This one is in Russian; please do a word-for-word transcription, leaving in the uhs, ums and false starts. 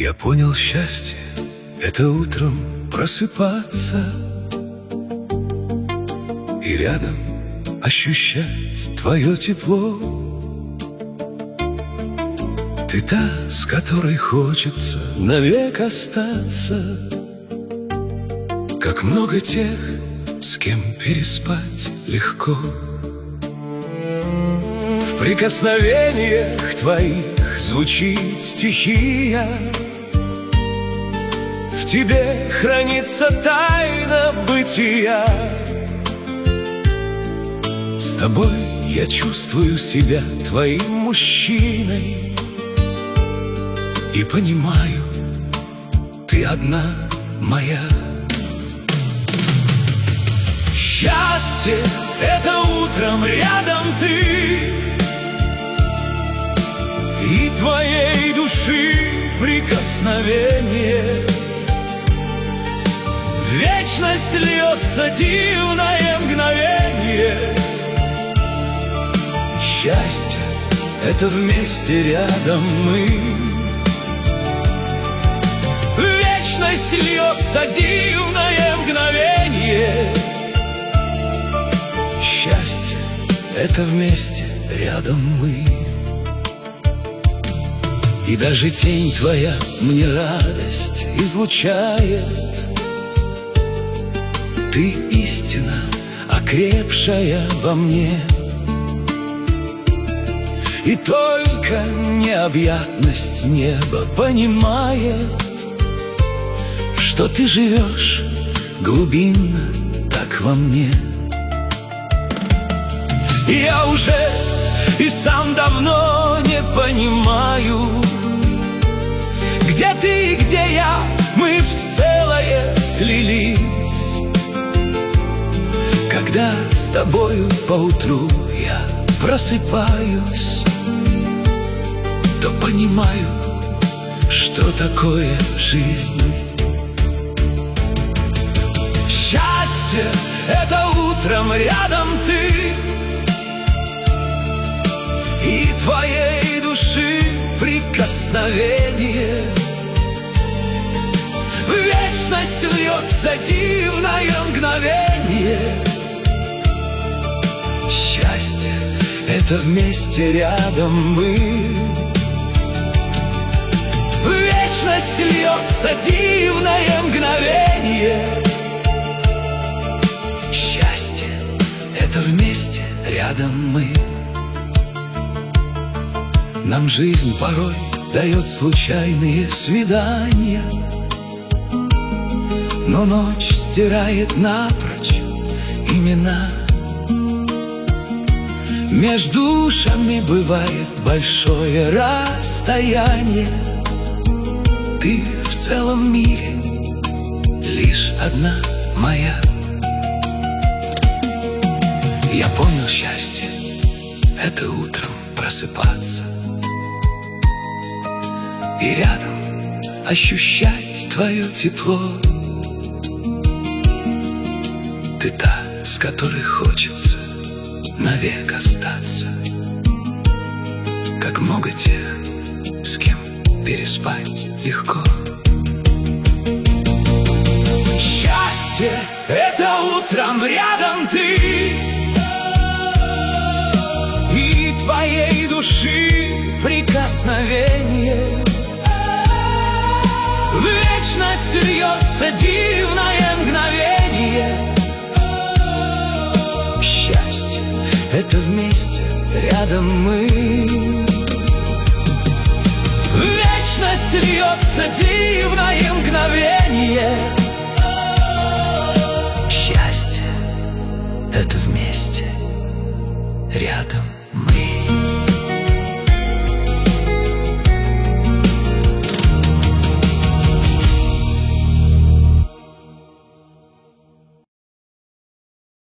Я понял счастье — это утром просыпаться и рядом ощущать твое тепло. Ты та, с которой хочется навек остаться. Как много тех, с кем переспать легко. В прикосновениях твоих звучит стихия. В тебе хранится тайна бытия. С тобой я чувствую себя твоим мужчиной и понимаю, ты одна моя. Счастье — это утром рядом ты и твоей души прикосновение. Вечность льется дивное мгновение. Счастье — это вместе рядом мы. Вечность льется дивное мгновение. Счастье — это вместе рядом мы. И даже тень твоя мне радость излучает. Ты истина, окрепшая во мне. И только необъятность неба понимает, что ты живешь глубинно так во мне. Я уже и сам давно не понимаю, где ты и где я, мы в целое слились. Когда с тобою поутру я просыпаюсь, то понимаю, что такое жизнь. Счастье — это утром рядом ты и твоей души прикосновение. В вечность льется дивное мгновение. Счастье — это вместе рядом мы. В вечность льется дивное мгновение. Счастье — это вместе рядом мы. Нам жизнь порой дает случайные свидания, но ночь стирает напрочь имена. Между душами бывает большое расстояние. Ты в целом мире лишь одна моя. Я понял счастье — это утром просыпаться и рядом ощущать твое тепло. Ты та, с которой хочется навек остаться. Как много тех, с кем переспать легко. Счастье — это утром рядом ты и твоей души прикосновение. В вечность льется дивное мгновение. Счастье — это вместе рядом мы. В вечность льется дивное мгновение. Счастье — это вместе рядом мы.